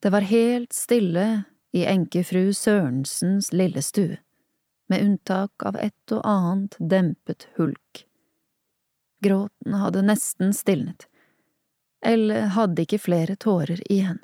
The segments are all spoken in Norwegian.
Det var helt stille i enkefru Sørensens lille stue, med unntak av et og annet dempet hulk. Gråten hadde nesten stilnet, eller hadde ikke flere tårer igjen.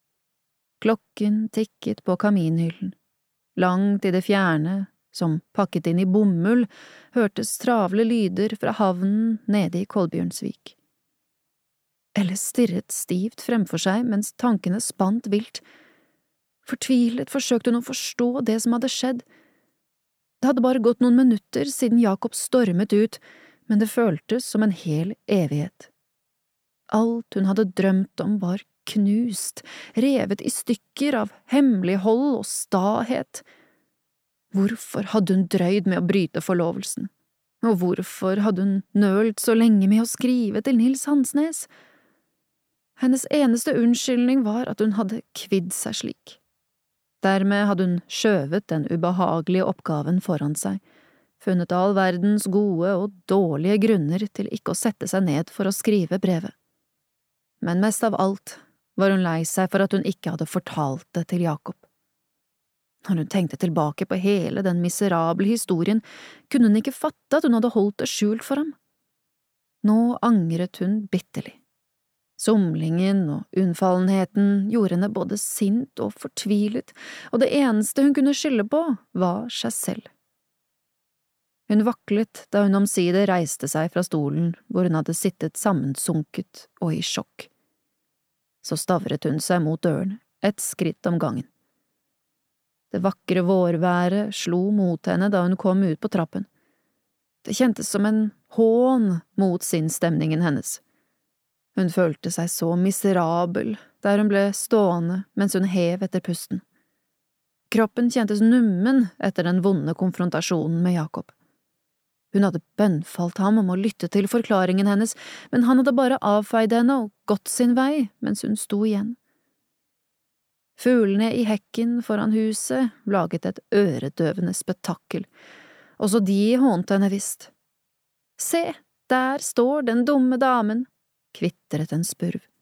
Klokken tikket på kaminhyllen. Langt i det fjerne, som pakket inn i bomull, hørtes travle lyder fra havnen nede i Kolbjørnsvik. Elle stirret stivt fremfor seg mens tankene spant vilt. Fortvilet forsøkte hun å forstå det som hadde skjedd. Det hadde bare gått noen minutter siden Jakob stormet ut, men det føltes som en hel evighet. Alt hun hadde drømt om var knust, revet i stykker av hemmelighold og stahet. Hvorfor hadde hun drøyd med å bryte forlovelsen? Og hvorfor hadde hun nølt så lenge med å skrive til Nils Hansnes? Hennes eneste unnskyldning var at hun hadde kvidd seg slik. Dermed hadde hun skjøvet den ubehagelige oppgaven foran seg, funnet all verdens gode og dårlige grunner til ikke å sette seg ned for å skrive brevet. Men mest av alt var hun lei seg for at hun ikke hadde fortalt det til Jakob. Når hun tenkte tilbake på hele den miserable historien, kunne hun ikke fatte at hun hadde holdt det skjult for ham. Nå angret hun bitterlig. Somlingen og unnfallenheten gjorde henne både sint og fortvilet, og det eneste hun kunne skylde på var seg selv. Hun vaklet da hun omsider reiste seg fra stolen hvor hun hadde sittet sammensunket og i sjokk. Så stavret hun seg mot døren, et skritt om gangen. Det vakre vårværet slo mot henne da hun kom ut på trappen. Det kjentes som en hån mot sinnsstemningen hennes. Hun følte seg så miserabel der hun ble stående mens hun hev etter pusten. Kroppen kjentes nummen etter den vonde konfrontasjonen med Jakob. Hun hadde bønnfalt ham om å lytte til forklaringen hennes, men han hadde bare avfeid henne og gått sin vei mens hun sto igjen. Fuglene i hekken foran huset laget et øredøvende spetakkel. Også de hånte henne visst. Se, der står den dumme damen, kvitret en spurv.